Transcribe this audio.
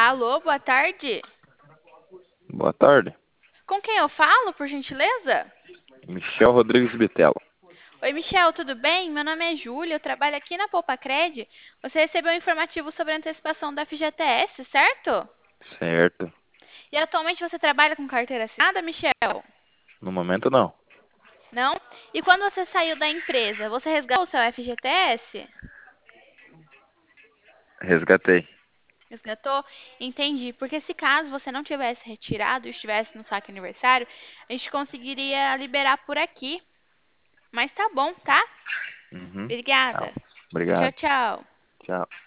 Alô, boa tarde. Boa tarde. Com quem eu falo, por gentileza? Michel Rodrigues Bitelo. Oi, Michel, tudo bem? Meu nome é Júlia, eu trabalho aqui na Poupacred. Você recebeu um informativo sobre a antecipação da FGTS, certo? Certo. E atualmente você trabalha com carteira assinada, Michel? No momento, não. Não? E quando você saiu da empresa, você resgatou o seu FGTS? Resgatei. Resgatou? Entendi. Porque se caso você não tivesse retirado e estivesse no saque aniversário, a gente conseguiria liberar por aqui. Mas tá bom, tá? Uhum. Tá. Obrigada. Tchau, Obrigado. tchau. Tchau.